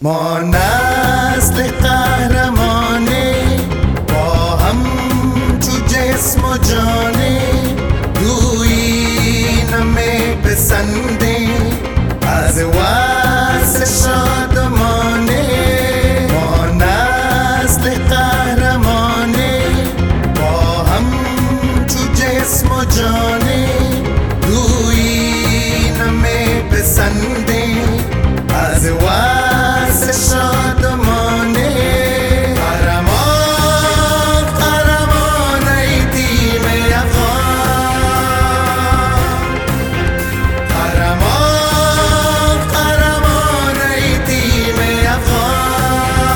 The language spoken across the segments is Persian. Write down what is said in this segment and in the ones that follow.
ما نسل قهرمانه، با هم تو جسم و جانه، گویی نمیپسنده از واسه شادمانه. ما نسل قهرمانه، با هم تو جسم و جانه، گویی نمیپسنده از واسه شادمانه. قهرمان قهرمان ای تیم افغان، قهرمان قهرمان ای تیم افغان.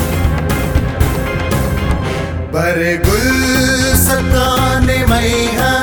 بر گل ستان میهن